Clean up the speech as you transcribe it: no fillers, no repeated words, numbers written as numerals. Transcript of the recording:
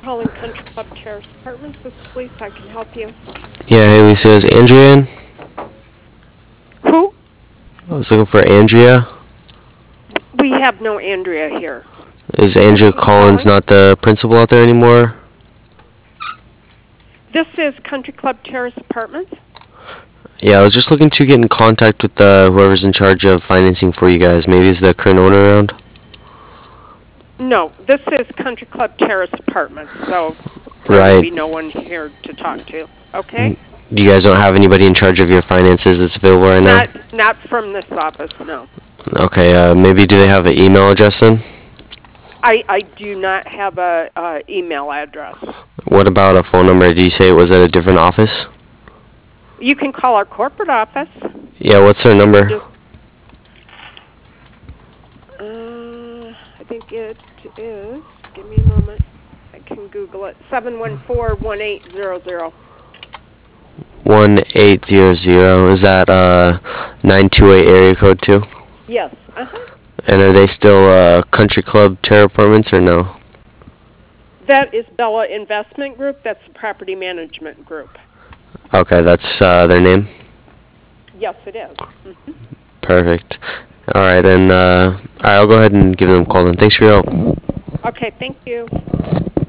calling Country Club Terrace Apartments. This is Lisa. I can help you. Yeah, hey Lisa, is Andrea in? Who? I was looking for Andrea. We have no Andrea here. Is Andrea Who's Collins calling? not the principal out there anymore? This is Country Club Terrace Apartments. Yeah, I was just looking to get in contact with whoever's in charge of financing for you guys. Maybe is the current owner around? No, this is Country Club Terrace Apartments, so there would Right. be no one here to talk to. Okay? You guys don't have anybody in charge of your finances that's available right now? Not from this office, no. Okay, maybe do they have an email address then? I do not have a email address. What about a phone number? Did you say it was at a different office? You can call our corporate office. Yeah, what's their number? I think it is. Give me a moment. I can Google it. 714-1800. 1800. Is that 928 area code too? Yes. And are they still Country Club Terror Apartments or no? That is Bella Investment Group. That's the property management group. Okay, that's their name? Yes, it is. Perfect. Alright, then I'll go ahead and give them a call then. Thanks for your help. Okay, thank you.